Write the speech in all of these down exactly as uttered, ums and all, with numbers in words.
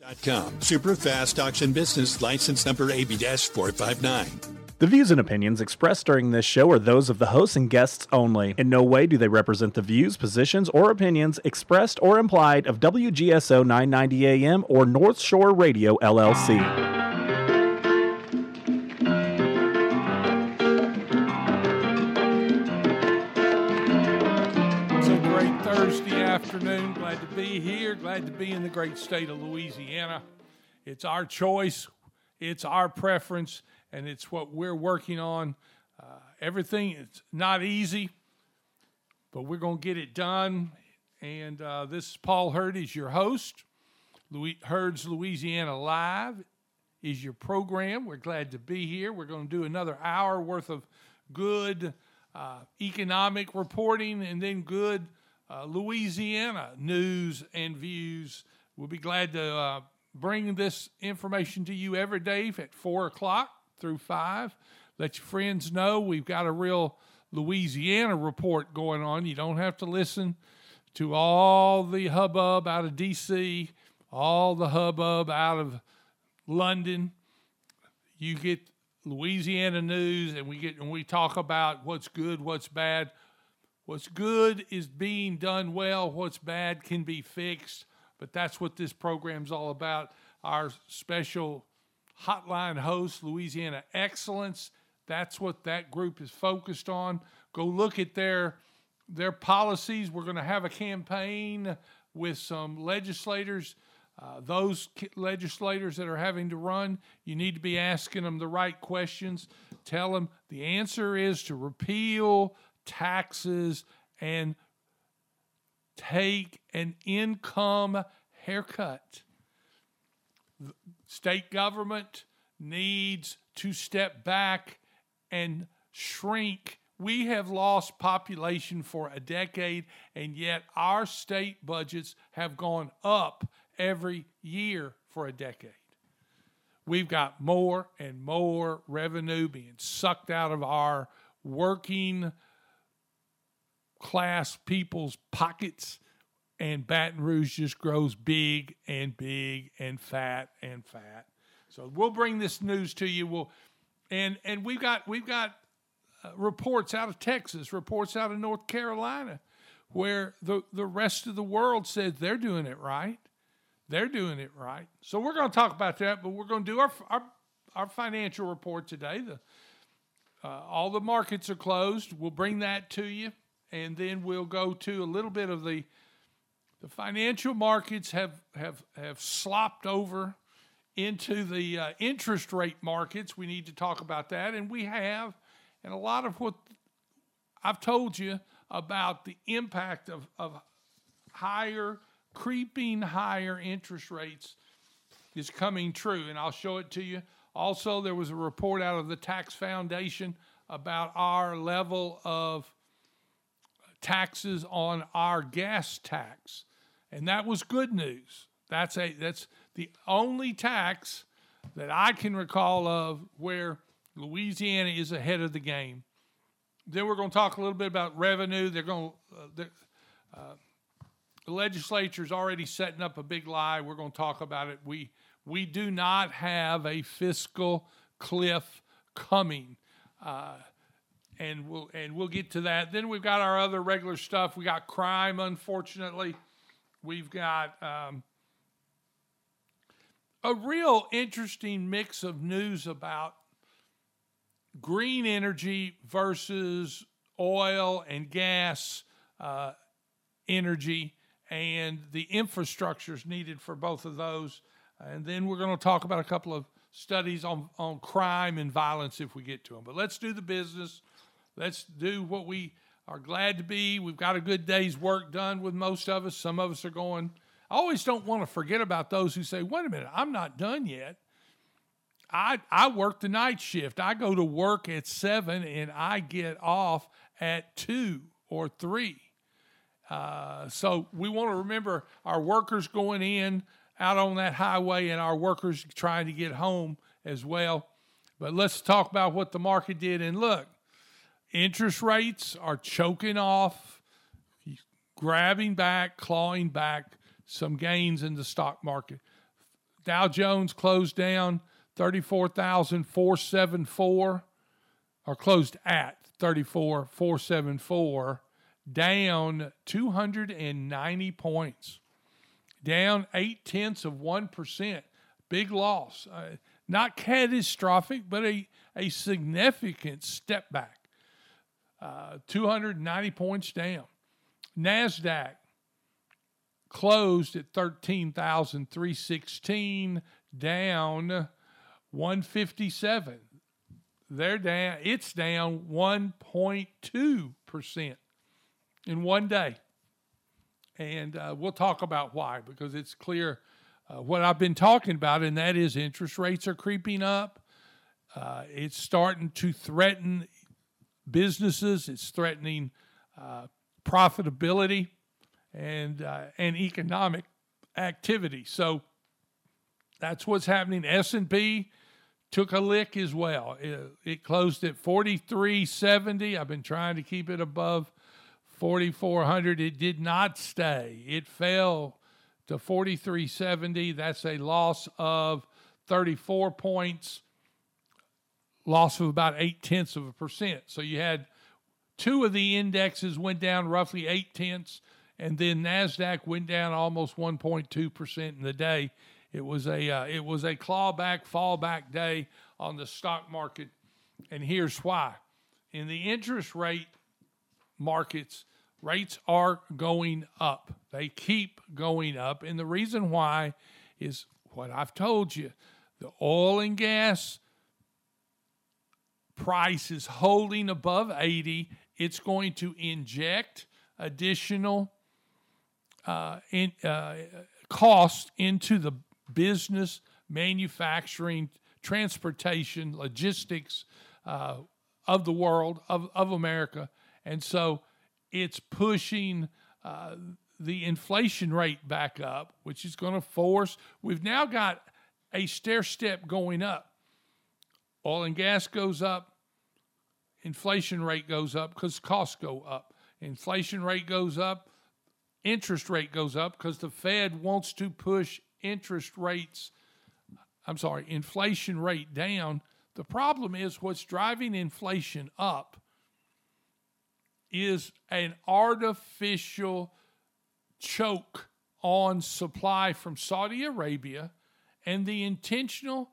Com. Super Fast Auction Business License Number A B four five nine. The views and opinions expressed during this show are those of the hosts and guests only. In no way do they represent the views, positions, or opinions expressed or implied of W G S O nine ninety A M or North Shore Radio, L L C. It's a great Thursday afternoon. Glad to be here. Glad to be in the great state of Louisiana. It's our choice. It's our preference. And it's what we're working on. Uh, everything is not easy, but we're going to get it done. And uh, this is Paul Hurd is your host. Louis, Hurd's Louisiana Live is your program. We're glad to be here. We're going to do another hour worth of good uh, economic reporting and then good uh, Louisiana news and views. We'll be glad to uh, bring this information to you every day at four o'clock. Through five. Let your friends know we've got a real Louisiana report going on. You don't have to listen to all the hubbub out of D C, all the hubbub out of London. You get Louisiana news, and we get and we talk about what's good, what's bad. What's good is being done well. What's bad can be fixed. But that's what this program's all about. Our special hotline host, Louisiana Excellence. That's what that group is focused on. Go look at their their policies. We're going to have a campaign with some legislators. Uh, those legislators that are having to run, you need to be asking them the right questions. Tell them the answer is to repeal taxes and take an income haircut. State government needs to step back and shrink. We have lost population for a decade, and yet our state budgets have gone up every year for a decade. We've got more and more revenue being sucked out of our working class people's pockets. And Baton Rouge just grows big and big and fat and fat. So we'll bring this news to you. We'll, and and we've got we've got uh, reports out of Texas, reports out of North Carolina, where the the rest of the world says they're doing it right. They're doing it right. So we're going to talk about that, but we're going to do our our, our financial report today. The uh, all the markets are closed. We'll bring that to you, and then we'll go to a little bit of the. The financial markets have, have, have slopped over into the uh, interest rate markets. We need to talk about that, and we have. And a lot of what I've told you about the impact of, of higher, creeping higher interest rates is coming true, and I'll show it to you. Also, there was a report out of the Tax Foundation about our level of taxes on our gas tax. And that was good news. That's a that's the only tax that I can recall of where Louisiana is ahead of the game. Then we're going to talk a little bit about revenue. They're going to, uh, uh, the legislature's already setting up a big lie. We're going to talk about it. We we do not have a fiscal cliff coming. Uh, and we'll and we'll get to that. Then we've got our other regular stuff. We got crime, unfortunately. We've got um, a real interesting mix of news about green energy versus oil and gas uh, energy and the infrastructures needed for both of those. And then we're going to talk about a couple of studies on, on crime and violence if we get to them. But let's do the business. Let's do what we are glad to be. We've got a good day's work done with most of us. Some of us are going. I always don't want to forget about those who say, wait a minute, I'm not done yet. I I work the night shift. I go to work at seven and I get off at two or three. Uh, so we want to remember our workers going in out on that highway and our workers trying to get home as well. But let's talk about what the market did. And look, interest rates are choking off, grabbing back, clawing back some gains in the stock market. Dow Jones closed down thirty-four thousand four hundred seventy-four, or closed at thirty-four thousand four hundred seventy-four, down two hundred ninety points, down eight tenths of one percent. Big loss. Uh, not catastrophic, but a, a significant step back. Uh, two hundred ninety points down. NASDAQ closed at thirteen thousand three hundred sixteen, down one hundred fifty-seven. They're down. It's down one point two percent in one day. And uh, we'll talk about why, because it's clear uh, what I've been talking about, and that is interest rates are creeping up. Uh, it's starting to threaten businesses. It's threatening uh, profitability and uh, and economic activity. So that's what's happening. S and P took a lick as well. It, it closed at forty-three seventy. I've been trying to keep it above forty-four hundred. It did not stay. It fell to forty-three seventy. That's a loss of thirty-four points, loss of about eight tenths of a percent. So you had two of the indexes went down roughly eight tenths, and then NASDAQ went down almost one point two percent in the day. It was a uh, it was a clawback, fallback day on the stock market, and here's why. In the interest rate markets, rates are going up. They keep going up, and the reason why is what I've told you. The oil and gas price is holding above eighty. It's going to inject additional uh, in, uh, cost into the business, manufacturing, transportation, logistics uh, of the world, of, of America. And so it's pushing uh, the inflation rate back up, which is going to force, we've now got a stair step going up. Oil and gas goes up, inflation rate goes up because costs go up. Inflation rate goes up, interest rate goes up because the Fed wants to push interest rates, I'm sorry, inflation rate down. The problem is what's driving inflation up is an artificial choke on supply from Saudi Arabia and the intentional,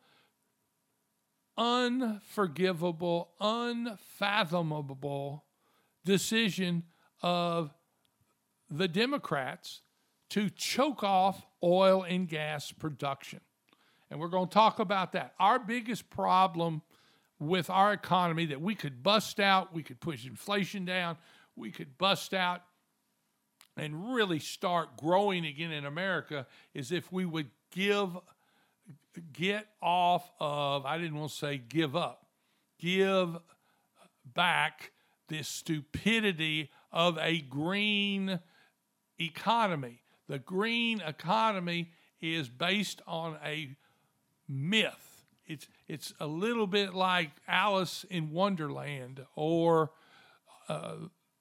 unforgivable, unfathomable decision of the Democrats to choke off oil and gas production. And we're going to talk about that. Our biggest problem with our economy that we could bust out, we could push inflation down, we could bust out and really start growing again in America is if we would give, get off of, I didn't want to say give up, give back this stupidity of a green economy. The green economy is based on a myth. It's it's a little bit like Alice in Wonderland or uh,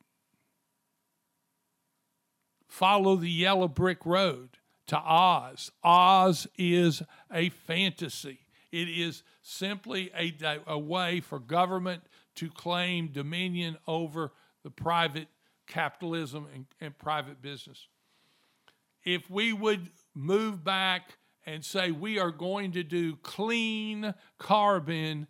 Follow the Yellow Brick Road to Oz. Oz is a fantasy. It is simply a, a way for government to claim dominion over the private capitalism and, and private business. If we would move back and say we are going to do clean carbon,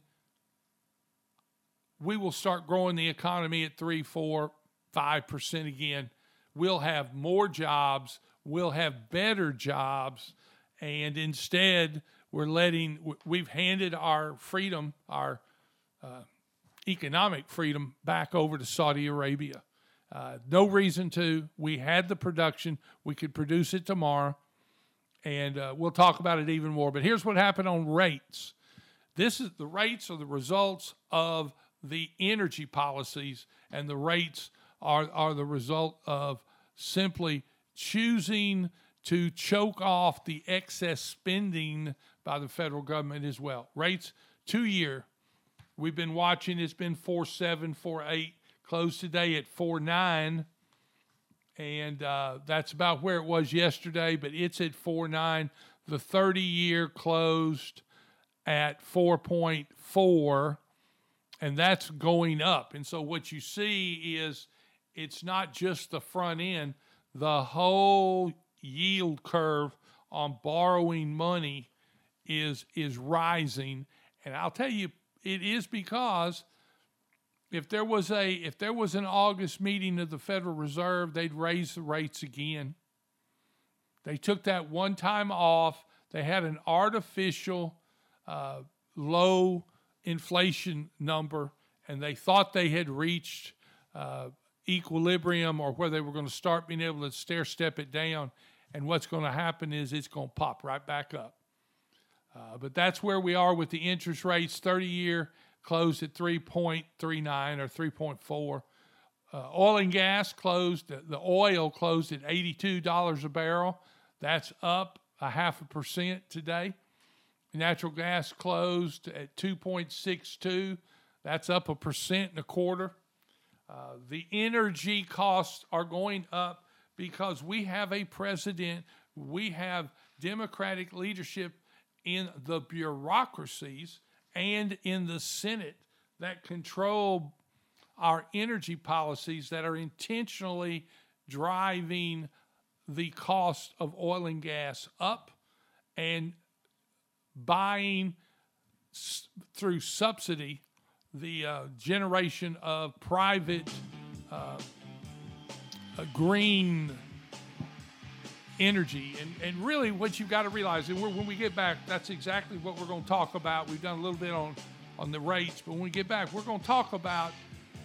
we will start growing the economy at three, four, five percent again. We'll have more jobs, we'll have better jobs, and instead we're letting, we've handed our freedom, our uh, economic freedom back over to Saudi Arabia. Uh, no reason to. We had the production. We could produce it tomorrow, and uh, we'll talk about it even more. But here's what happened on rates. This is the rates are the results of the energy policies, and the rates are, are the result of simply choosing to choke off the excess spending by the federal government as well. Rates, two-year, we've been watching. It's been four seven, four eight. Closed today at four nine, and uh, that's about where it was yesterday, but it's at four nine. The thirty-year closed at four point four, and that's going up. And so what you see is it's not just the front end. The whole yield curve on borrowing money is is rising. And I'll tell you, it is because if there was a if there was an August meeting of the Federal Reserve, they'd raise the rates again. They took that one time off. They had an artificial uh, low inflation number, and they thought they had reached uh, equilibrium, or where they were going to start being able to stair step it down. And what's going to happen is it's going to pop right back up. Uh, but that's where we are with the interest rates. thirty-year closed at three point three nine or three point four. Uh, oil and gas closed, the oil closed at eighty-two dollars a barrel. That's up a half a percent today. Natural gas closed at two point six two. That's up a percent and a quarter. Uh, the energy costs are going up because we have a president, we have Democratic leadership in the bureaucracies and in the Senate that control our energy policies, that are intentionally driving the cost of oil and gas up and buying s- through subsidy the uh, generation of private uh, uh, green energy. And, and really what you've got to realize, and we're, when we get back, that's exactly what we're going to talk about. We've done a little bit on, on the rates, but when we get back, we're going to talk about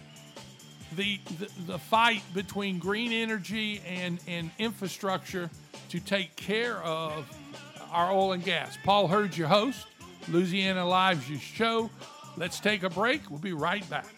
the, the, the fight between green energy and, and infrastructure to take care of our oil and gas. Paul Hurd, your host, Louisiana Live's your show. Let's take a break. We'll be right back.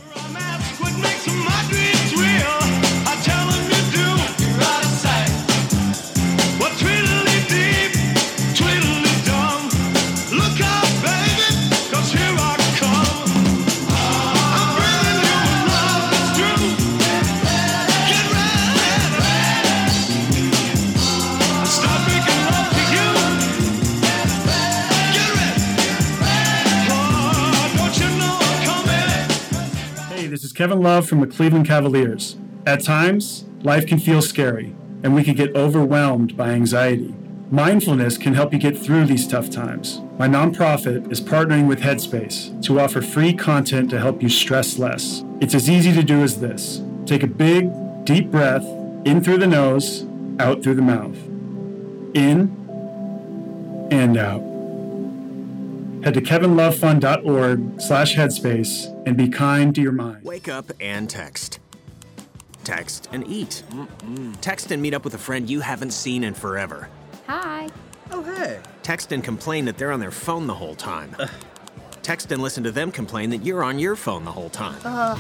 This is Kevin Love from the Cleveland Cavaliers. At times, life can feel scary, and we can get overwhelmed by anxiety. Mindfulness can help you get through these tough times. My nonprofit is partnering with Headspace to offer free content to help you stress less. It's as easy to do as this. Take a big, deep breath in through the nose, out through the mouth. In and out. Head to kevinlovefund.org slash headspace and be kind to your mind. Wake up and text. Text and eat. Mm-mm. Text and meet up with a friend you haven't seen in forever. Hi. Oh, hey. Text and complain that they're on their phone the whole time. Ugh. Text and listen to them complain that you're on your phone the whole time. Uh.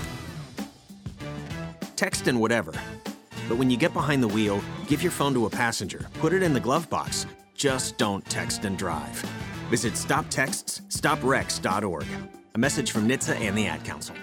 Text and whatever. But when you get behind the wheel, give your phone to a passenger. Put it in the glove box. Just don't text and drive. Visit stop texts stop wrecks dot org. A message from N H T S A and the Ad Council.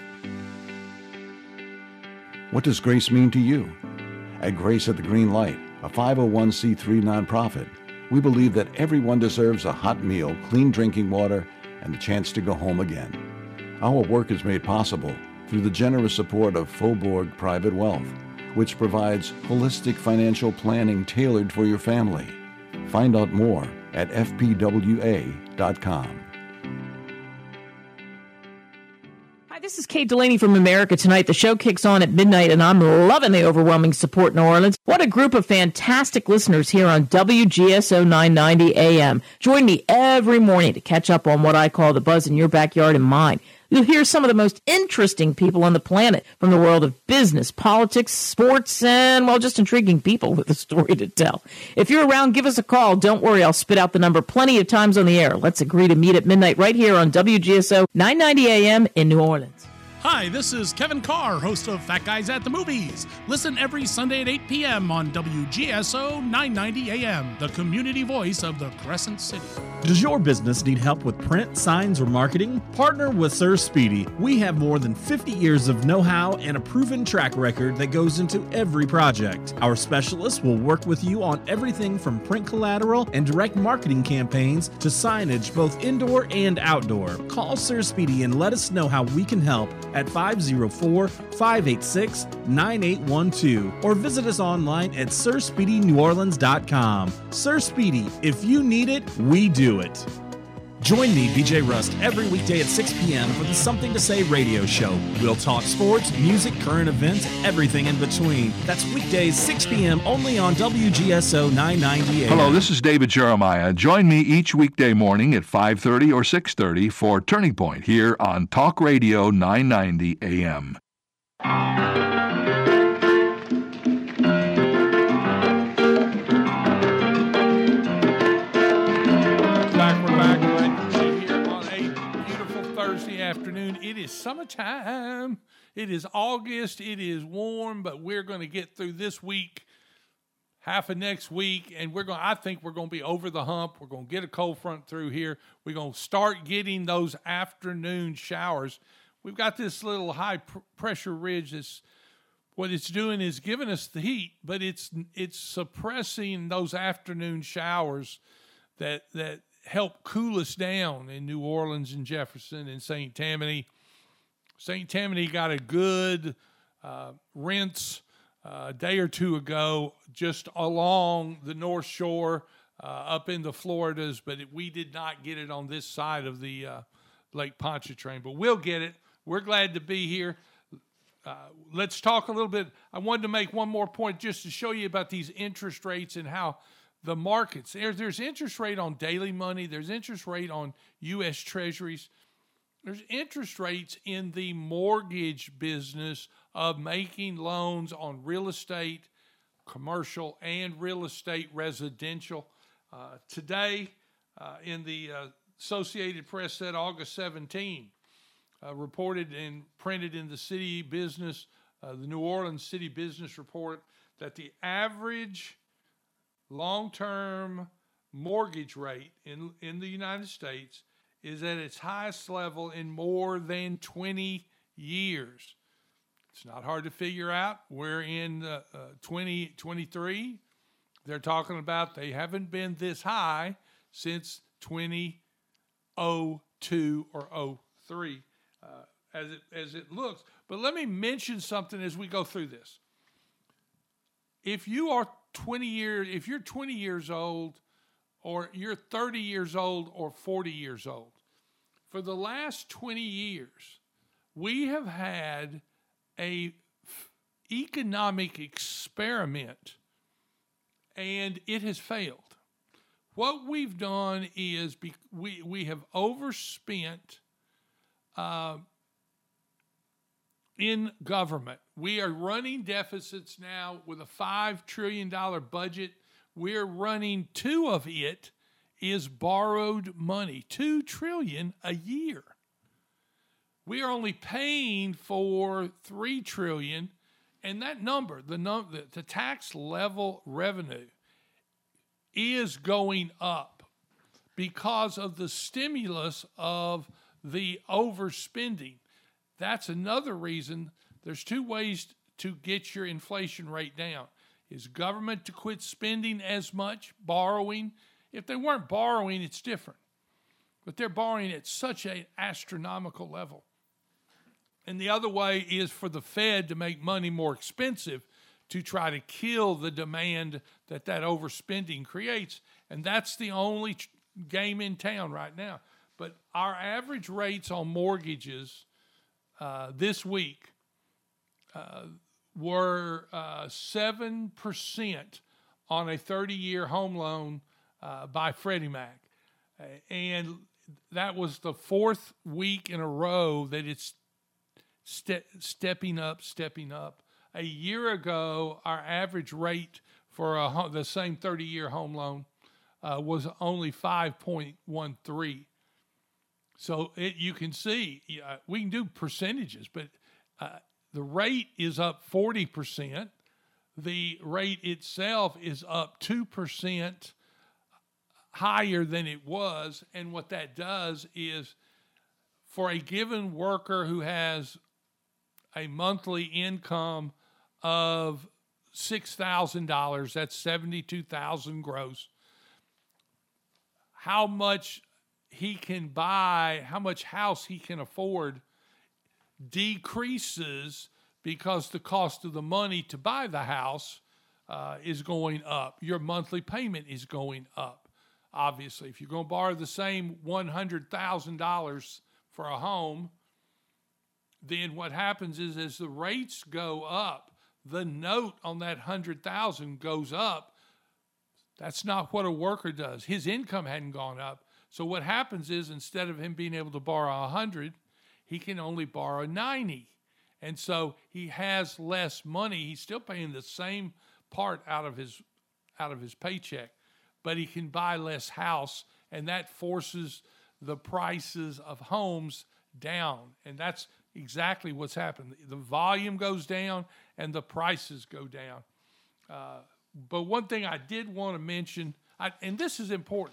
What does Grace mean to you? At Grace at the Green Light, a five oh one c three nonprofit, we believe that everyone deserves a hot meal, clean drinking water, and the chance to go home again. Our work is made possible through the generous support of Faubourg Private Wealth, which provides holistic financial planning tailored for your family. Find out more at f p w a dot com. Hi, this is Kate Delaney from America Tonight. The show kicks on at midnight, and I'm loving the overwhelming support in New Orleans. What a group of fantastic listeners here on W G S O nine ninety A M. Join me every morning to catch up on what I call the buzz in your backyard and mine. You'll hear some of the most interesting people on the planet from the world of business, politics, sports, and, well, just intriguing people with a story to tell. If you're around, give us a call. Don't worry, I'll spit out the number plenty of times on the air. Let's agree to meet at midnight right here on W G S O nine ninety A M in New Orleans. Hi, this is Kevin Carr, host of Fat Guys at the Movies. Listen every Sunday at eight p.m. on W G S O nine ninety A M, the community voice of the Crescent City. Does your business need help with print, signs, or marketing? Partner with Sir Speedy. We have more than fifty years of know-how and a proven track record that goes into every project. Our specialists will work with you on everything from print collateral and direct marketing campaigns to signage both indoor and outdoor. Call Sir Speedy and let us know how we can help at five oh four, five eight six, nine eight one two or visit us online at sir speedy new orleans dot com. Sir Speedy, if you need it, we do it. Join me, B J Rust, every weekday at six p.m. for the Something to Say radio show. We'll talk sports, music, current events, everything in between. That's weekdays, six p.m. only on W G S O nine ninety A M. Hello, this is David Jeremiah. Join me each weekday morning at five thirty or six thirty for Turning Point here on Talk Radio nine ninety A M. Afternoon. It is summertime. It is August. It is warm, but we're going to get through this week, half of next week, and we're going. I think we're going to be over the hump. We're going to get a cold front through here. We're going to start getting those afternoon showers. We've got this little high pr- pressure ridge. That's what it's doing is giving us the heat, but it's it's suppressing those afternoon showers that that. help cool us down in New Orleans and Jefferson and Saint Tammany. Saint Tammany got a good uh, rinse uh, a day or two ago just along the North Shore uh, up in the Floridas, but it, we did not get it on this side of the uh, Lake Pontchartrain. But we'll get it. We're glad to be here. Uh, let's talk a little bit. I wanted to make one more point just to show you about these interest rates and how the markets, there's, there's interest rate on daily money. There's interest rate on U S Treasuries. There's interest rates in the mortgage business of making loans on real estate, commercial, and real estate residential. Uh, today, uh, in the uh, Associated Press said August seventeenth, uh, reported and printed in the City Business, uh, the New Orleans City Business Report, that the average long-term mortgage rate in, in the United States is at its highest level in more than twenty years. It's not hard to figure out. We're in uh, uh, twenty twenty-three. They're talking about they haven't been this high since twenty oh two or oh three uh, as it as it looks. But let me mention something as we go through this. If you are twenty years, if you're twenty years old, or you're thirty years old, or forty years old, for the last twenty years, we have had a f- economic experiment, and it has failed. What we've done is be, we we have overspent uh, in government. We are running deficits now with a five trillion dollars budget. We're running two of it is borrowed money, two trillion dollars a year. We are only paying for three trillion dollars, and that number, the, num- the, the tax level revenue is going up because of the stimulus of the overspending. That's another reason. There's two ways to get your inflation rate down. Is government to quit spending as much, borrowing. If they weren't borrowing, it's different. But they're borrowing at such an astronomical level. And the other way is for the Fed to make money more expensive to try to kill the demand that that overspending creates. And that's the only game in town right now. But our average rates on mortgages Uh, this week uh, were uh, seven percent on a thirty-year home loan uh, by Freddie Mac. Uh, and that was the fourth week in a row that it's ste- stepping up, stepping up. A year ago, our average rate for a ho- the same thirty-year home loan uh, was only five point one three. So it, you can see, uh, we can do percentages, but uh, the rate is up forty percent. The rate itself is up two percent higher than it was. And what that does is, for a given worker who has a monthly income of six thousand dollars, that's seventy-two thousand dollars gross, how much he can buy, how much house he can afford decreases because the cost of the money to buy the house uh, is going up. Your monthly payment is going up. Obviously, if you're going to borrow the same one hundred thousand dollars for a home, then what happens is as the rates go up, the note on that one hundred thousand dollars goes up. That's not what a worker does. His income hadn't gone up. So what happens is instead of him being able to borrow one hundred, he can only borrow ninety. And so he has less money. He's still paying the same part out of his out of his paycheck, but he can buy less house, and that forces the prices of homes down. And that's exactly what's happened. The volume goes down and the prices go down. Uh, but one thing I did want to mention, I, and this is important,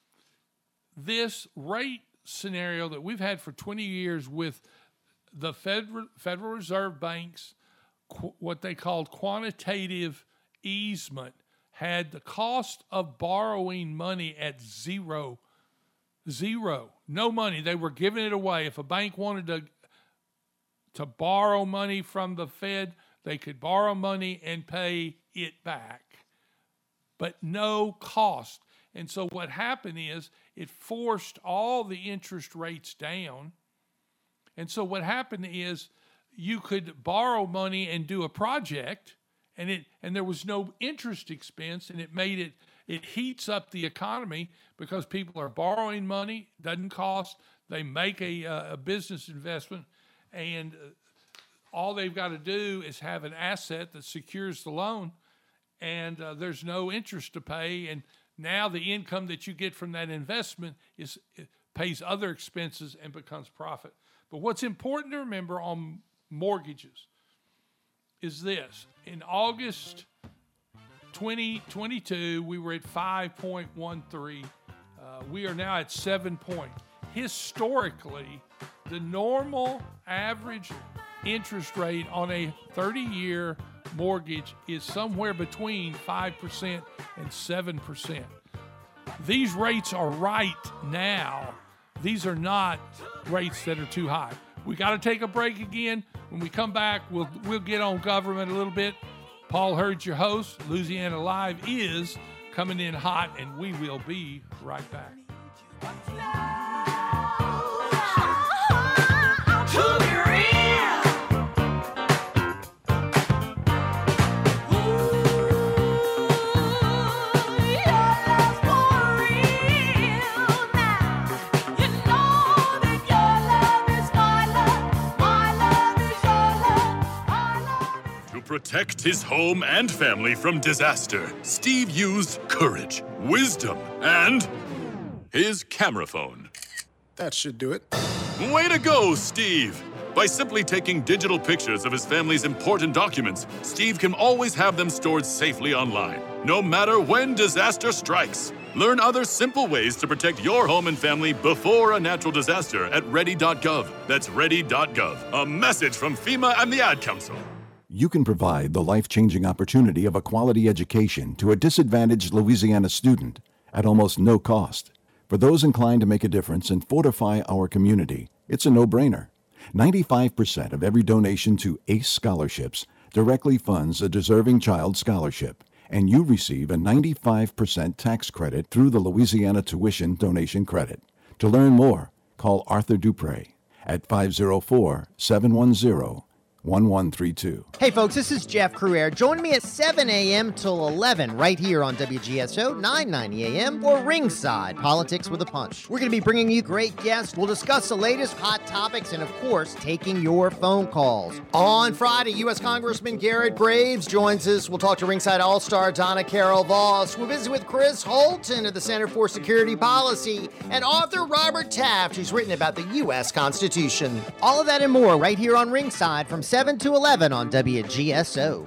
this rate scenario that we've had for twenty years with the Federal, Federal Reserve banks, qu- what they called quantitative easement, had the cost of borrowing money at zero. Zero. No money. They were giving it away. If a bank wanted to, to borrow money from the Fed, they could borrow money and pay it back, but no cost. And so what happened is it forced all the interest rates down. And so what happened is you could borrow money and do a project, and it and there was no interest expense, and it made it, it heats up the economy because people are borrowing money, doesn't cost, they make a, a business investment, and all they've got to do is have an asset that secures the loan, and uh, there's no interest to pay, and now the income that you get from that investment is pays other expenses and becomes profit. But what's important to remember on mortgages is this. In August twenty twenty-two, we were at five point one three. Uh, we are now at seven point. Historically, the normal average interest rate on a thirty-year mortgage is somewhere between five percent and seven percent. These rates are right now. These are not rates that are too high. We got to take a break again. When we come back, we'll we'll get on government a little bit. Paul Hurd, your host. Louisiana Live is coming in hot, and we will be right back. Protect his home and family from disaster, Steve used courage, wisdom, and his camera phone. That should do it. Way to go, Steve! By simply taking digital pictures of his family's important documents, Steve can always have them stored safely online, no matter when disaster strikes. Learn other simple ways to protect your home and family before a natural disaster at ready dot gov. That's ready dot gov. A message from FEMA and the Ad Council. You can provide the life-changing opportunity of a quality education to a disadvantaged Louisiana student at almost no cost. For those inclined to make a difference and fortify our community, it's a no-brainer. ninety-five percent of every donation to ACE scholarships directly funds a deserving child scholarship, and you receive a ninety-five percent tax credit through the Louisiana Tuition Donation Credit. To learn more, call Arthur Dupre at five oh four, seven one zero, one one three two. Hey folks, this is Jeff Crouere. Join me at seven a.m. till eleven right here on W G S O nine ninety A M or Ringside Politics with a Punch. We're going to be bringing you great guests. We'll discuss the latest hot topics and, of course, taking your phone calls. On Friday, U S Congressman Garrett Graves joins us. We'll talk to Ringside All-Star Donna Carol Voss. We'll visit with Chris Holton of the Center for Security Policy and author Robert Taft, who's written about the U S Constitution. All of that and more right here on Ringside from seven to eleven on W G S O.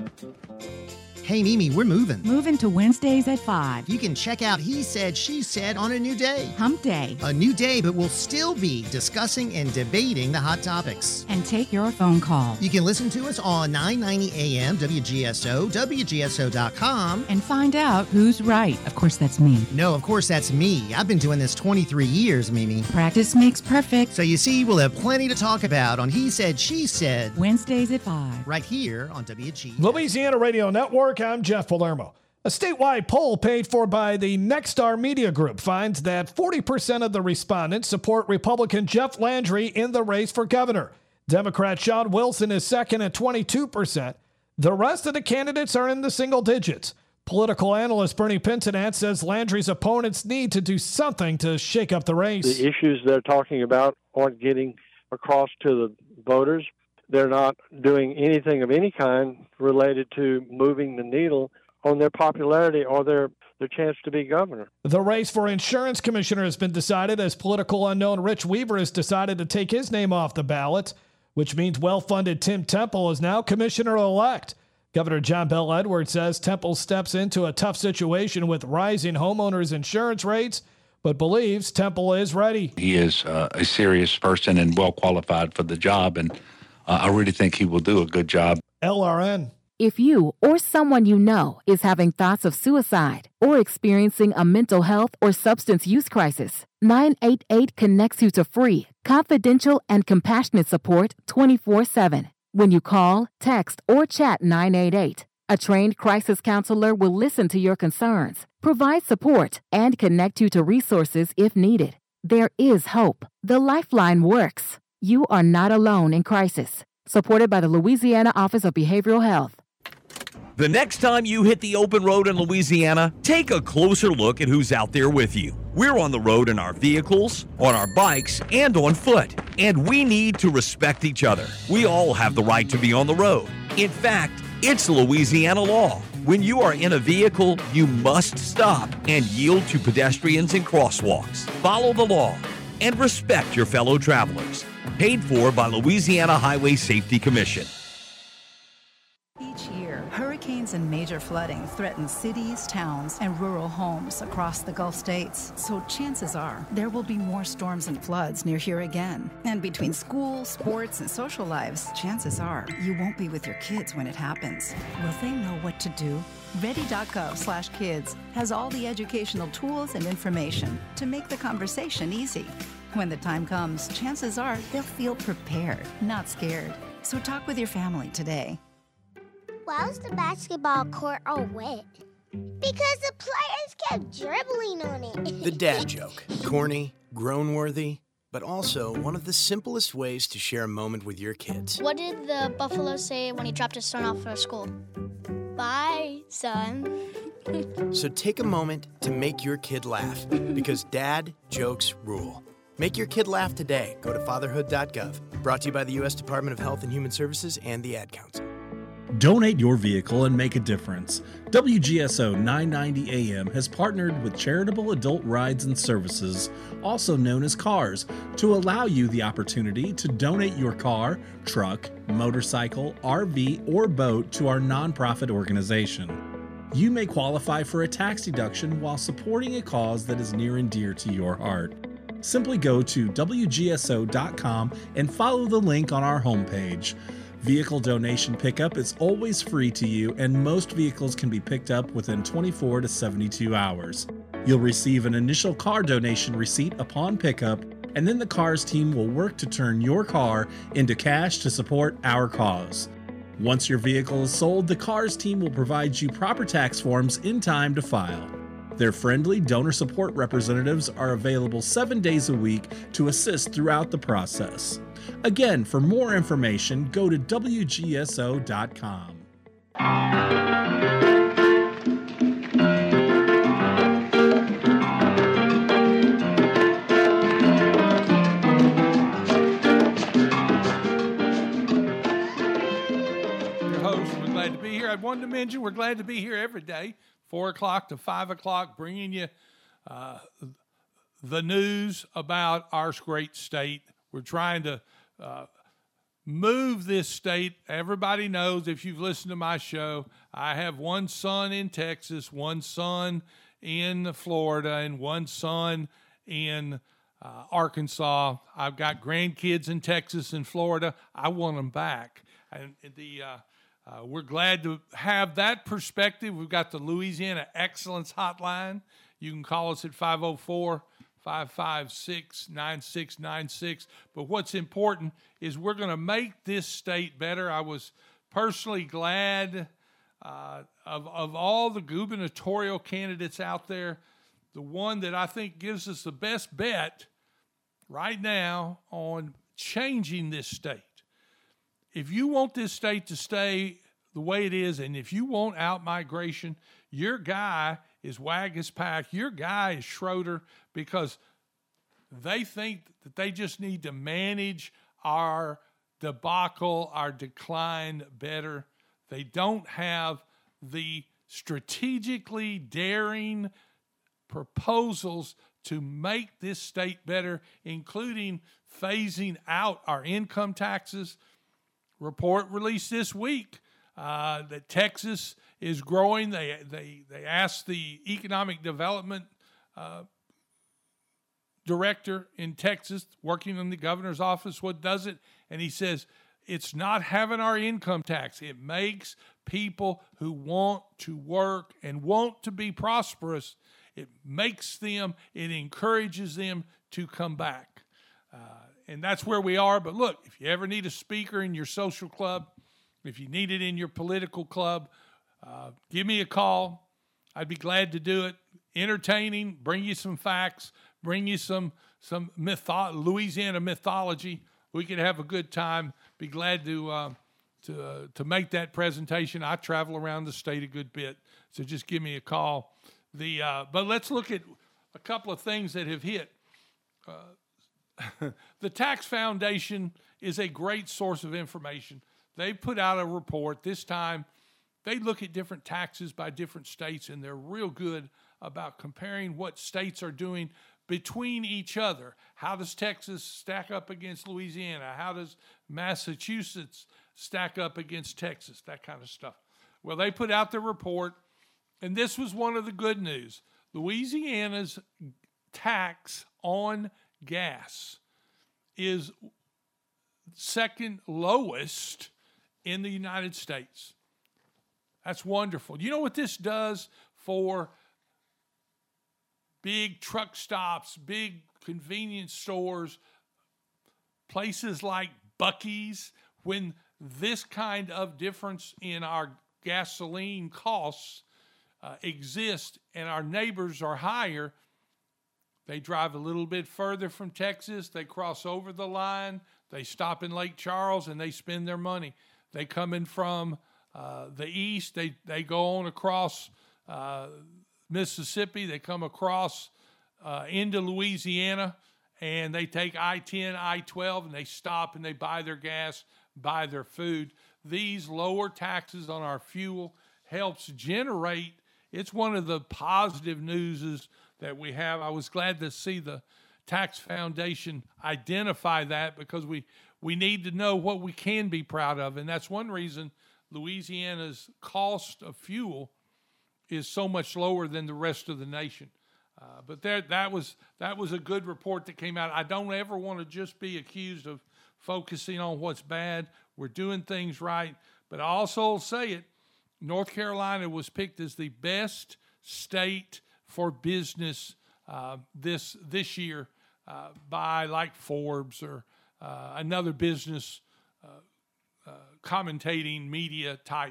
Hey, Mimi, we're moving. Moving to Wednesdays at five. You can check out He Said, She Said on a new day. Hump Day. A new day, but we'll still be discussing and debating the hot topics. And take your phone call. You can listen to us on nine ninety A M, W G S O, W G S O dot com. And find out who's right. Of course, that's me. No, of course, that's me. I've been doing this twenty-three years, Mimi. Practice makes perfect. So you see, we'll have plenty to talk about on He Said, She Said. Wednesdays at five. Right here on W G. Louisiana Radio Network, I'm Jeff Palermo. A statewide poll paid for by the Nexstar Media Group finds that forty percent of the respondents support Republican Jeff Landry in the race for governor. Democrat Sean Wilson is second at twenty-two percent. The rest of the candidates are in the single digits. Political analyst Bernie Pincinat says Landry's opponents need to do something to shake up the race. The issues they're talking about aren't getting across to the voters. They're not doing anything of any kind related to moving the needle on their popularity or their, their chance to be governor. The race for insurance commissioner has been decided as political unknown Rich Weaver has decided to take his name off the ballot, which means well-funded Tim Temple is now commissioner-elect. Governor John Bel Edwards says Temple steps into a tough situation with rising homeowners' insurance rates, but believes Temple is ready. He is uh, a serious person and well qualified for the job, and uh, I really think he will do a good job. L R N. If you or someone you know is having thoughts of suicide or experiencing a mental health or substance use crisis, nine eight eight connects you to free, confidential, and compassionate support twenty-four seven. When you call, text, or chat nine eight eight, a trained crisis counselor will listen to your concerns, provide support, and connect you to resources if needed. There is hope. The Lifeline works. You are not alone in crisis. Supported by the Louisiana Office of Behavioral Health. The next time you hit the open road in Louisiana, take a closer look at who's out there with you. We're on the road in our vehicles, on our bikes, and on foot. And we need to respect each other. We all have the right to be on the road. In fact, it's Louisiana law. When you are in a vehicle, you must stop and yield to pedestrians and crosswalks. Follow the law and respect your fellow travelers. Paid for by Louisiana Highway Safety Commission. Each year, hurricanes and major flooding threaten cities, towns, and rural homes across the Gulf states. So chances are there will be more storms and floods near here again. And between school, sports, and social lives, chances are you won't be with your kids when it happens. Will they know what to do? Ready.gov slash kids has all the educational tools and information to make the conversation easy. When the time comes, chances are they'll feel prepared, not scared. So talk with your family today. Why was the basketball court all wet? Because the players kept dribbling on it. The dad joke. Corny, groan-worthy, but also one of the simplest ways to share a moment with your kids. What did the buffalo say when he dropped his son off at school? Bye, son. So take a moment to make your kid laugh, because dad jokes rule. Make your kid laugh today. Go to fatherhood dot gov. Brought to you by the U S Department of Health and Human Services and the Ad Council. Donate your vehicle and make a difference. W G S O nine ninety A M has partnered with Charitable Adult Rides and Services, also known as CARS, to allow you the opportunity to donate your car, truck, motorcycle, R V, or boat to our nonprofit organization. You may qualify for a tax deduction while supporting a cause that is near and dear to your heart. Simply go to W G S O dot com and follow the link on our homepage. Vehicle donation pickup is always free to you, and most vehicles can be picked up within twenty-four to seventy-two hours. You'll receive an initial car donation receipt upon pickup, and then the CARS team will work to turn your car into cash to support our cause. Once your vehicle is sold, the CARS team will provide you proper tax forms in time to file. Their friendly donor support representatives are available seven days a week to assist throughout the process. Again, for more information, go to W G S O dot com. I wanted to mention we're glad to be here every day, four o'clock to five o'clock, bringing you uh, the news about our great state. We're trying to uh, move this state. Everybody knows, if you've listened to my show, I have one son in Texas, one son in Florida, and one son in uh, Arkansas. I've got grandkids in Texas and Florida. I want them back. And the uh, Uh, we're glad to have that perspective. We've got the Louisiana Excellence Hotline. You can call us at five oh four, five five six, nine six nine six. But what's important is we're going to make this state better. I was personally glad uh, of, of all the gubernatorial candidates out there, the one that I think gives us the best bet right now on changing this state. If you want this state to stay the way it is, and if you want out-migration, your guy is Waggis Pack, your guy is Schroeder, because they think that they just need to manage our debacle, our decline better. They don't have the strategically daring proposals to make this state better, including phasing out our income taxes. Report released this week uh, that Texas is growing. They they they asked the economic development uh, director in Texas, working in the governor's office, what does it? And he says, it's not having our income tax. It makes people who want to work and want to be prosperous, it makes them, it encourages them to come back. Uh, And that's where we are. But look, if you ever need a speaker in your social club, if you need it in your political club, uh, give me a call. I'd be glad to do it. Entertaining, bring you some facts, bring you some some mytho- Louisiana mythology. We could have a good time. Be glad to uh, to uh, to make that presentation. I travel around the state a good bit, so just give me a call. The uh, but let's look at a couple of things that have hit. Uh, The Tax Foundation is a great source of information. They put out a report. This time, they look at different taxes by different states, and they're real good about comparing what states are doing between each other. How does Texas stack up against Louisiana? How does Massachusetts stack up against Texas? That kind of stuff. Well, they put out the report, and this was one of the good news. Louisiana's tax on gas is second lowest in the United States. That's wonderful. You know what this does for big truck stops, big convenience stores, places like Buc-ee's? When this kind of difference in our gasoline costs uh, exist and our neighbors are higher, they drive a little bit further from Texas. They cross over the line. They stop in Lake Charles, and they spend their money. They come in from uh, the east. They, they go on across uh, Mississippi. They come across uh, into Louisiana, and they take I ten, I twelve, and they stop, and they buy their gas, buy their food. These lower taxes on our fuel helps generate, it's one of the positive newses that we have. I was glad to see the Tax Foundation identify that, because we, we need to know what we can be proud of. And that's one reason Louisiana's cost of fuel is so much lower than the rest of the nation. Uh, but there, that was that was a good report that came out. I don't ever want to just be accused of focusing on what's bad. We're doing things right. But I also say it, North Carolina was picked as the best state for business uh, this this year uh, by like Forbes or uh, another business uh, uh, commentating media type.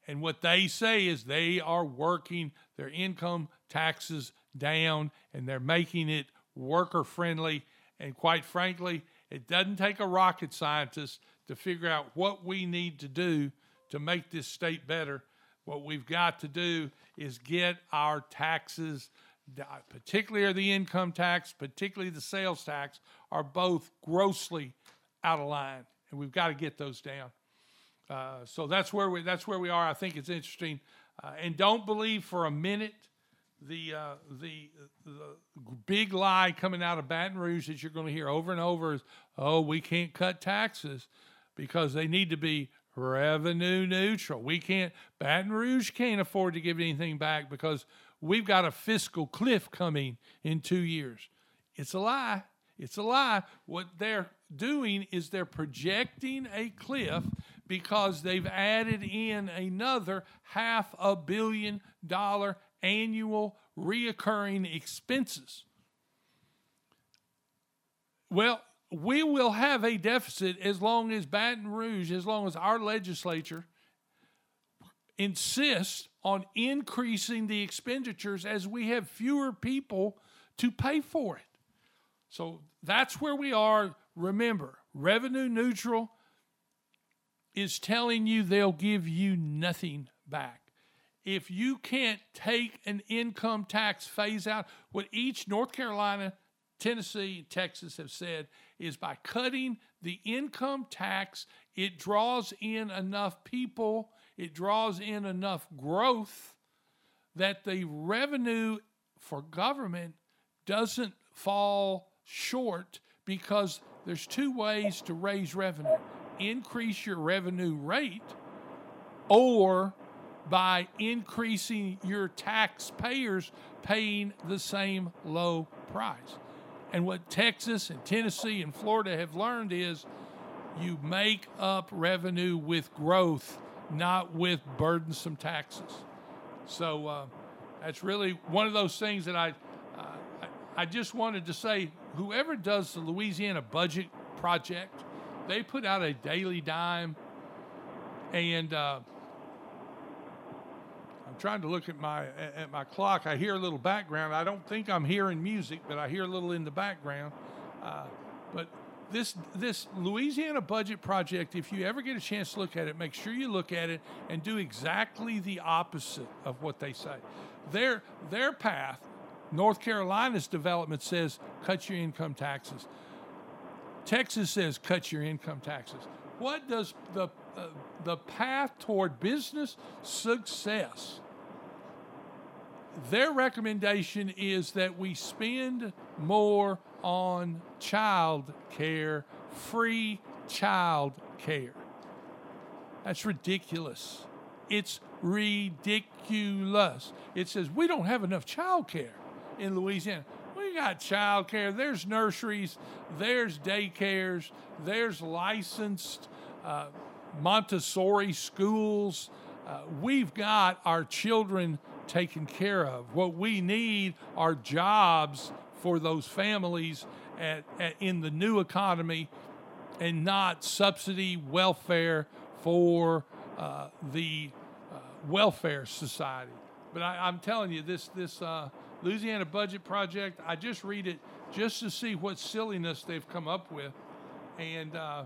And what they say is they are working their income taxes down, and they're making it worker-friendly. And quite frankly, it doesn't take a rocket scientist to figure out what we need to do to make this state better. What we've got to do is get our taxes, particularly the income tax, particularly the sales tax, are both grossly out of line, and we've got to get those down. Uh, so that's where we that's where we are. I think it's interesting, uh, and don't believe for a minute the uh, the the big lie coming out of Baton Rouge that you're going to hear over and over is, oh, we can't cut taxes because they need to be revenue neutral. We can't. Baton Rouge can't afford to give anything back because we've got a fiscal cliff coming in two years. It's a lie. It's a lie. What they're doing is they're projecting a cliff because they've added in another half a billion dollar annual reoccurring expenses. Well, we will have a deficit as long as Baton Rouge, as long as our legislature insists on increasing the expenditures as we have fewer people to pay for it. So that's where we are. Remember, revenue neutral is telling you they'll give you nothing back. If you can't take an income tax phase out, what each North Carolina, Tennessee, and Texas have said is by cutting the income tax, it draws in enough people, it draws in enough growth that the revenue for government doesn't fall short, because there's two ways to raise revenue. Increase your revenue rate, or by increasing your taxpayers paying the same low price. And what Texas and Tennessee and Florida have learned is you make up revenue with growth, not with burdensome taxes. So uh, that's really one of those things that I, uh, I I just wanted to say, whoever does the Louisiana Budget Project, they put out a daily dime, and uh, I'm trying to look at my at my clock. I hear a little background. I don't think I'm hearing music, but I hear a little in the background. Uh, but this this Louisiana Budget Project, if you ever get a chance to look at it, make sure you look at it and do exactly the opposite of what they say. Their their path, North Carolina's development says cut your income taxes. Texas says cut your income taxes. What does the uh, the path toward business success? Their recommendation is that we spend more on child care, free child care. That's ridiculous. It's ridiculous. It says we don't have enough child care in Louisiana. We got child care. There's nurseries, there's daycares, there's licensed uh, Montessori schools. Uh, we've got our children taken care of. What we need are jobs for those families at, at, in the new economy, and not subsidy welfare for uh, the uh, welfare society. But I, I'm telling you, this this uh, Louisiana Budget Project, I just read it just to see what silliness they've come up with, and uh,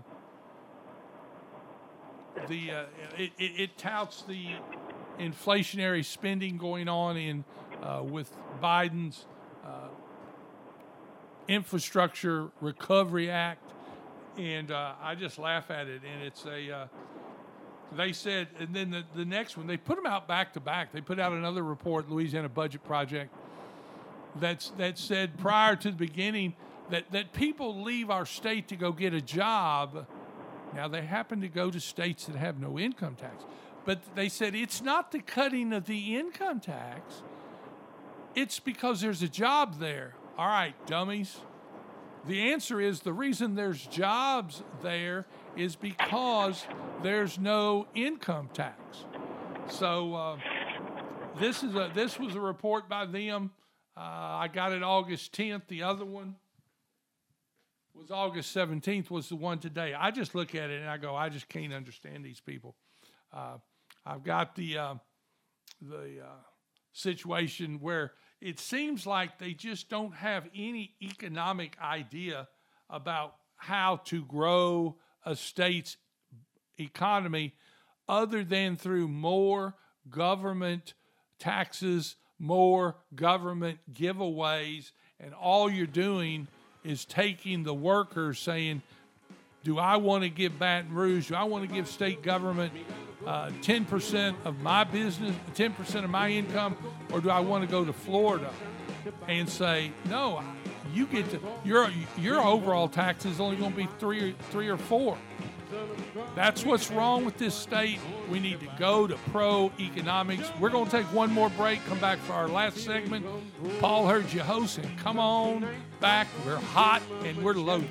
the uh, it, it, it touts the inflationary spending going on in uh, with Biden's uh, Infrastructure Recovery Act, and uh, I just laugh at it. And it's a uh, they said, and then the, the next one, they put them out back to back. They put out another report, Louisiana Budget Project, that's that said prior to the beginning that, that people leave our state to go get a job. Now, they happen to go to states that have no income tax. But they said it's not the cutting of the income tax. It's because there's a job there. All right, dummies. The answer is the reason there's jobs there is because there's no income tax. So uh, this is a this was a report by them. Uh, I got it August tenth. The other one was August seventeenth, was the one today. I just look at it and I go, I just can't understand these people. Uh, I've got the uh, the uh, situation where it seems like they just don't have any economic idea about how to grow a state's economy other than through more government taxes, more government giveaways, and all you're doing is taking the workers saying, do I want to give Baton Rouge, do I want to give state government uh, ten percent of my business, ten percent of my income, or do I want to go to Florida and say, no, you get to, your your overall tax is only going to be three, three or four. That's what's wrong with this state. We need to go to pro-economics. We're going to take one more break, come back for our last segment. Paul heard you hosting. Come on back. We're hot and we're loaded.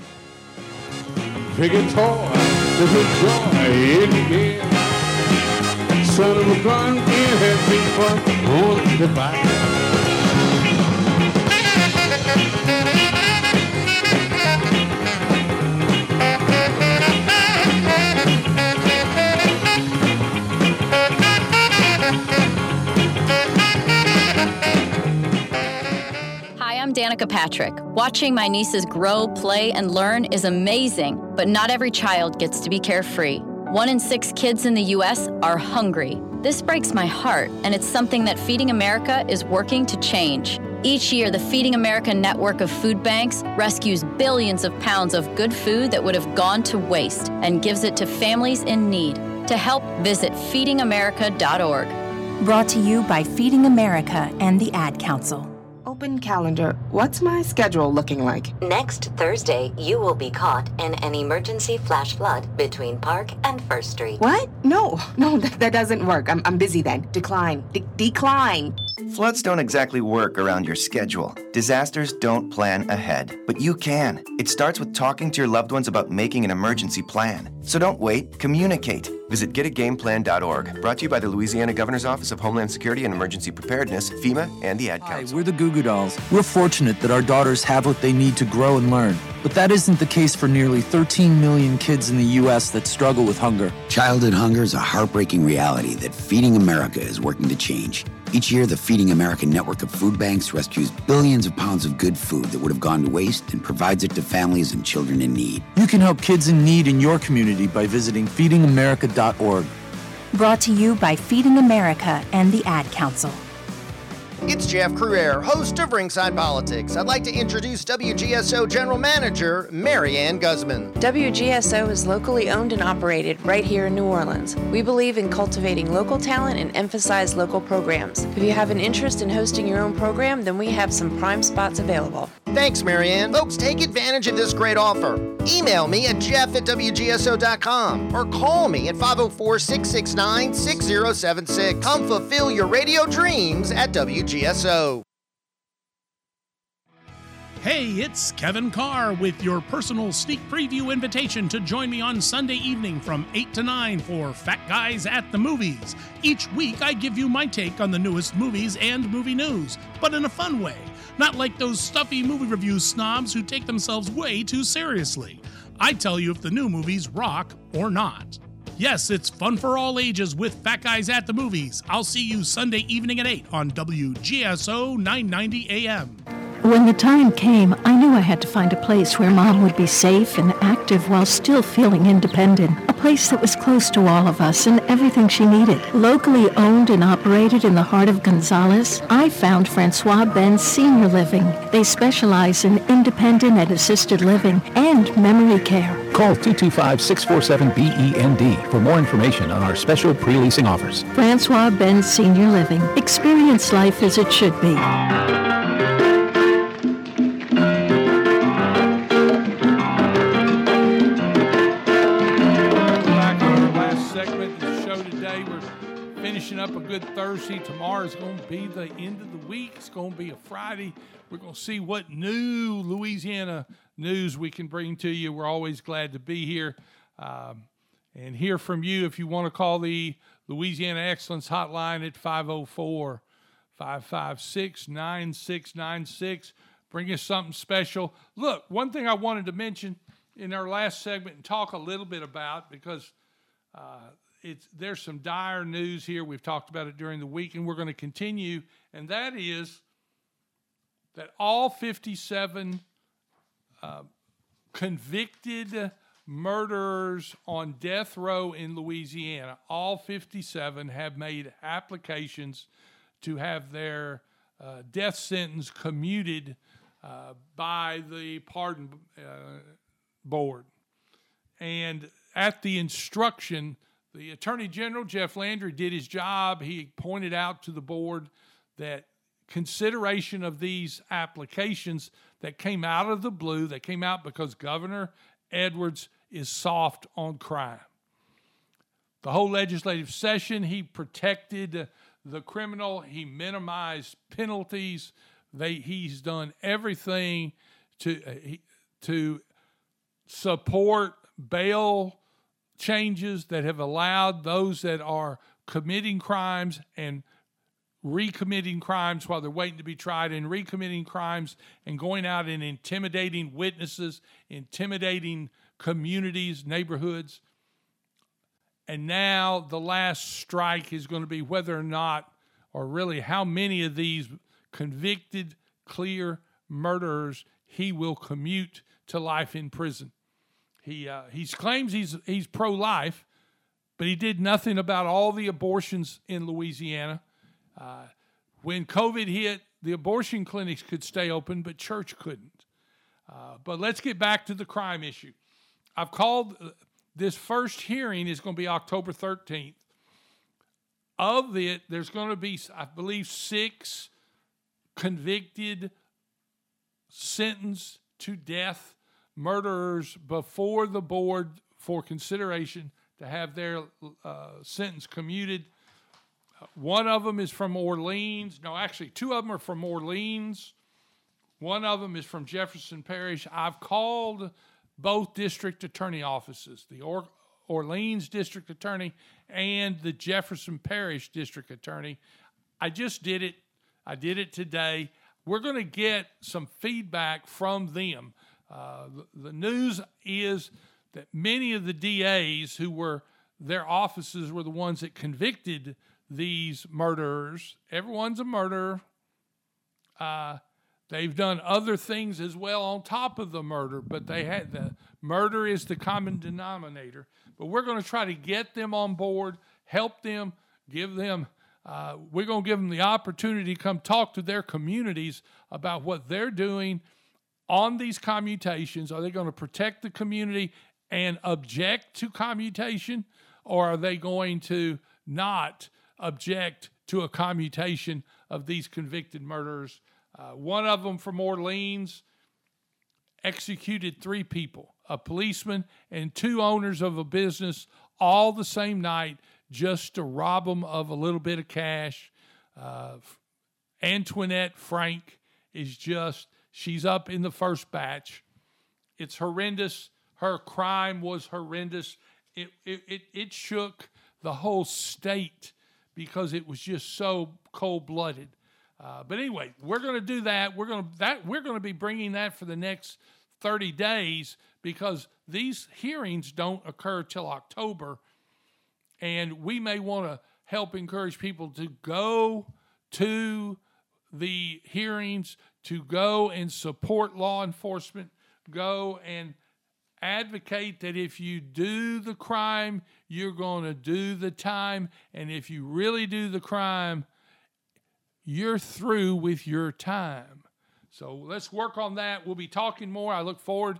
Big guitar, there's a joy in the air. Son of a gun, can't have people on the back. Hi, I'm Danica Patrick. Watching my nieces grow, play, and learn is amazing, but not every child gets to be carefree. One in six kids in the U S are hungry. This breaks my heart, and it's something that Feeding America is working to change. Each year, the Feeding America network of food banks rescues billions of pounds of good food that would have gone to waste and gives it to families in need. To help, visit feeding america dot org. Brought to you by Feeding America and the Ad Council. Open calendar. What's my schedule looking like? Next Thursday, you will be caught in an emergency flash flood between Park and First Street. What? No, no, that, that doesn't work. I'm, I'm busy then. Decline. De- decline. Floods don't exactly work around your schedule. Disasters don't plan ahead, but you can. It starts with talking to your loved ones about making an emergency plan. So don't wait, communicate. Visit get a game plan dot org. Brought to you by the Louisiana Governor's Office of Homeland Security and Emergency Preparedness, FEMA, and the Ad Council. Hi, we're the Goo Goo Dolls. We're fortunate that our daughters have what they need to grow and learn. But that isn't the case for nearly thirteen million kids in the U S that struggle with hunger. Childhood hunger is a heartbreaking reality that Feeding America is working to change. Each year, the Feeding America network of food banks rescues billions of pounds of good food that would have gone to waste and provides it to families and children in need. You can help kids in need in your community by visiting feeding america dot org. Brought to you by Feeding America and the Ad Council. It's Jeff Cruere, host of Ringside Politics. I'd like to introduce W G S O General Manager Marianne Guzman. W G S O is locally owned and operated right here in New Orleans. We believe in cultivating local talent and emphasize local programs. If you have an interest in hosting your own program, then we have some prime spots available. Thanks, Marianne. Folks, take advantage of this great offer. Email me at jeff at w g s o dot com or call me at five oh four, six six nine, six oh seven six. Come fulfill your radio dreams at W G S O. Hey, it's Kevin Carr with your personal sneak preview invitation to join me on Sunday evening from eight to nine for Fat Guys at the Movies. Each week, I give you my take on the newest movies and movie news, but in a fun way. Not like those stuffy movie review snobs who take themselves way too seriously. I tell you if the new movies rock or not. Yes, it's fun for all ages with Fat Guys at the Movies. I'll see you Sunday evening at eight on W G S O nine ninety A M. When the time came, I knew I had to find a place where Mom would be safe and active while still feeling independent. A place that was close to all of us and everything she needed. Locally owned and operated in the heart of Gonzales, I found Francois Benz Senior Living. They specialize in independent and assisted living and memory care. Call two two five, six four seven, B E N D for more information on our special pre-leasing offers. Francois Benz Senior Living. Experience life as it should be. Finishing up a good Thursday. Tomorrow is going to be the end of the week. It's going to be a Friday. We're going to see what new Louisiana news we can bring to you. We're always glad to be here um, and hear from you. If you want to call the Louisiana Excellence Hotline at five oh four, five five six, nine six nine six. Bring us something special. Look, one thing I wanted to mention in our last segment and talk a little bit about, because uh, it's there's some dire news here. We've talked about it during the week, and we're going to continue, and that is that all fifty-seven uh, convicted murderers on death row in Louisiana, all fifty-seven have made applications to have their uh, death sentence commuted uh, by the pardon uh, board. And at the instruction, the Attorney General, Jeff Landry, did his job. He pointed out to the board that consideration of these applications that came out of the blue, that came out because Governor Edwards is soft on crime. The whole legislative session, he protected the criminal. He minimized penalties. They, he's done everything to, uh, he, to support bail changes that have allowed those that are committing crimes and recommitting crimes while they're waiting to be tried and recommitting crimes and going out and intimidating witnesses, intimidating communities, neighborhoods. And now the last strike is going to be whether or not, or really how many of these convicted, clear murderers he will commute to life in prison. He uh, he claims he's he's pro-life, but he did nothing about all the abortions in Louisiana. Uh, when COVID hit, the abortion clinics could stay open, but church couldn't. Uh, but let's get back to the crime issue. I've called uh, this first hearing is going to be October thirteenth. Of it, there's going to be, I believe, six convicted, sentenced to death murderers before the board for consideration to have their uh, sentence commuted. Uh, one of them is from Orleans. No, actually, two of them are from Orleans. One of them is from Jefferson Parish. I've called both district attorney offices, the or- Orleans district attorney and the Jefferson Parish district attorney. I just did it. I did it today. We're going to get some feedback from them. Uh, the, the news is that many of the D As who were, their offices were the ones that convicted these murderers. Everyone's a murderer. Uh, they've done other things as well on top of the murder, but they had the murder is the common denominator. But we're going to try to get them on board, help them, give them, uh, we're going to give them the opportunity to come talk to their communities about what they're doing on these commutations. Are they going to protect the community and object to commutation, or are they going to not object to a commutation of these convicted murderers? Uh, one of them from Orleans executed three people, a policeman and two owners of a business, all the same night, just to rob them of a little bit of cash. Uh, Antoinette Frank is just... She's up in the first batch. It's horrendous. Her crime was horrendous. It, it, it, it shook the whole state because it was just so cold-blooded. Uh, but anyway, we're going to do that. We're going to that we're going to be bringing that for the next thirty days because these hearings don't occur till October, and we may want to help encourage people to go to the hearings, to go and support law enforcement, go and advocate that if you do the crime, you're going to do the time, and if you really do the crime, you're through with your time. So let's work on that. We'll be talking more. I look forward.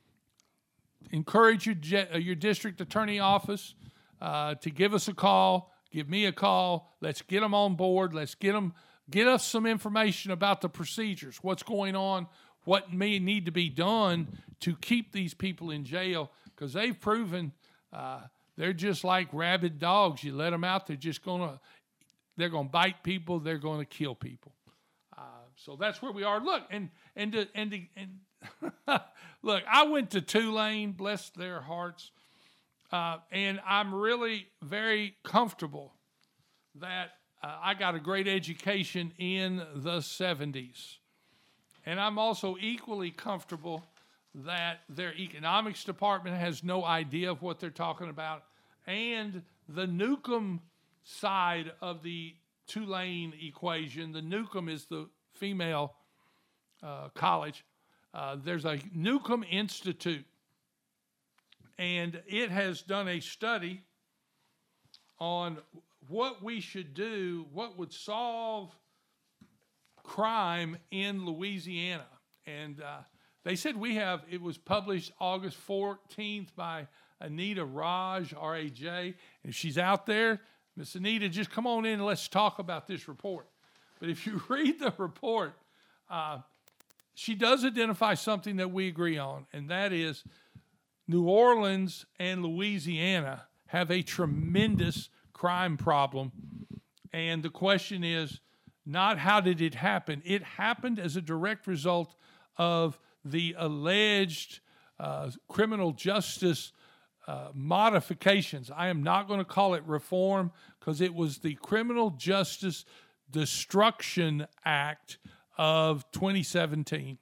Encourage your, your district attorney office uh, to give us a call, give me a call. Let's get them on board. Let's get them Get us some information about the procedures, what's going on, what may need to be done to keep these people in jail, because they've proven uh, they're just like rabid dogs. You let them out, they're just going to they're going to bite people, they're going to kill people. Uh, so that's where we are. Look, and and to, and to, and look, I went to Tulane, bless their hearts, uh, and I'm really very comfortable that Uh, I got a great education in the seventies. And I'm also equally comfortable that their economics department has no idea of what they're talking about, and the Newcomb side of the Tulane equation, the Newcomb is the female uh, college. Uh, there's a Newcomb Institute, and it has done a study on what we should do, what would solve crime in Louisiana. And uh, they said we have, it was published August fourteenth by Anita Raj, R A J. If she's out there, Miss Anita, just come on in and let's talk about this report. But if you read the report, uh, she does identify something that we agree on, and that is New Orleans and Louisiana have a tremendous crime problem. And the question is not how did it happen? It happened as a direct result of the alleged uh, criminal justice uh, modifications. I am not going to call it reform because it was the Criminal Justice Destruction Act of twenty seventeen.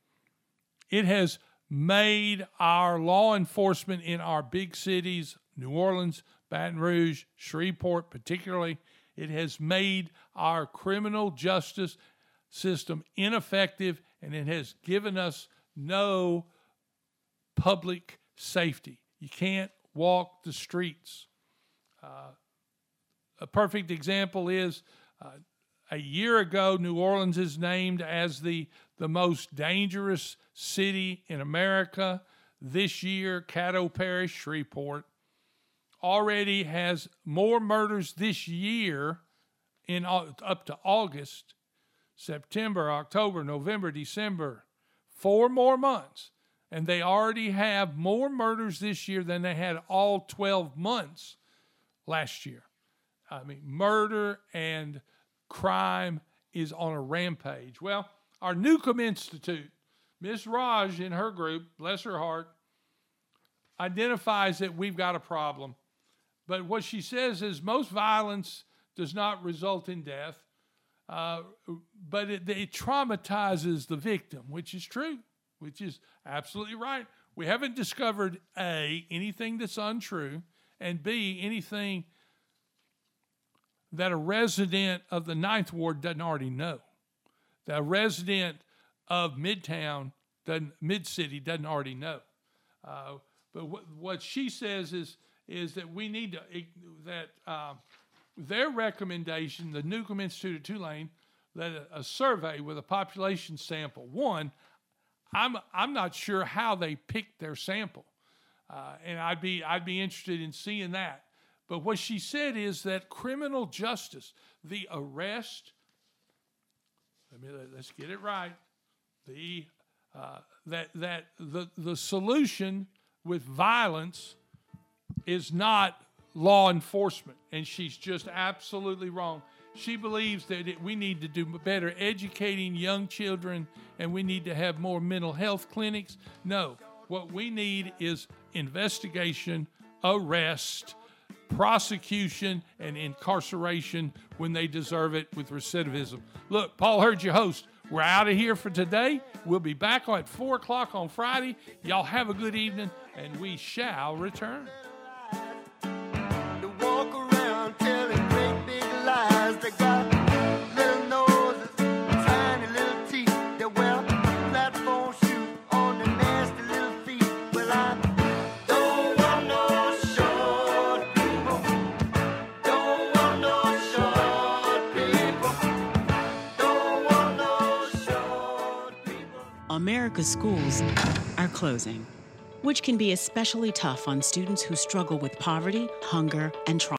It has made our law enforcement in our big cities, New Orleans, Baton Rouge, Shreveport particularly, it has made our criminal justice system ineffective, and it has given us no public safety. You can't walk the streets. Uh, a perfect example is uh, a year ago, New Orleans is named as the, the most dangerous city in America. This year, Caddo Parish, Shreveport, already has more murders this year in up to August, September, October, November, December, four more months. And they already have more murders this year than they had all twelve months last year. I mean, murder and crime is on a rampage. Well, our Newcomb Institute, Miss Raj in her group, bless her heart, identifies that we've got a problem. But what she says is most violence does not result in death, uh, but it, it traumatizes the victim, which is true, which is absolutely right. We haven't discovered, A, anything that's untrue, and B, anything that a resident of the Ninth Ward doesn't already know. That a resident of Midtown, doesn't, Mid-City, doesn't already know. Uh, but what, what she says is, is that we need to, that uh, their recommendation, the Newcomb Institute of Tulane, that a, a survey with a population sample. One, I'm I'm not sure how they picked their sample, uh, and I'd be I'd be interested in seeing that. But what she said is that criminal justice, the arrest, let me let's get it right, the uh, that that the the solution with violence is not law enforcement, and she's just absolutely wrong. She believes that it, we need to do better educating young children, and we need to have more mental health clinics. No, what we need is investigation, arrest, prosecution, and incarceration when they deserve it with recidivism. Look, Paul Hurd, your host. We're out of here for today. We'll be back at four o'clock on Friday. Y'all have a good evening, and we shall return. They got little noses, tiny little teeth. They wear platform shoes on their nasty little feet. Well, I don't want no short people. Don't want no short people. Don't want no short people. America's schools are closing, which can be especially tough on students who struggle with poverty, hunger, and trauma.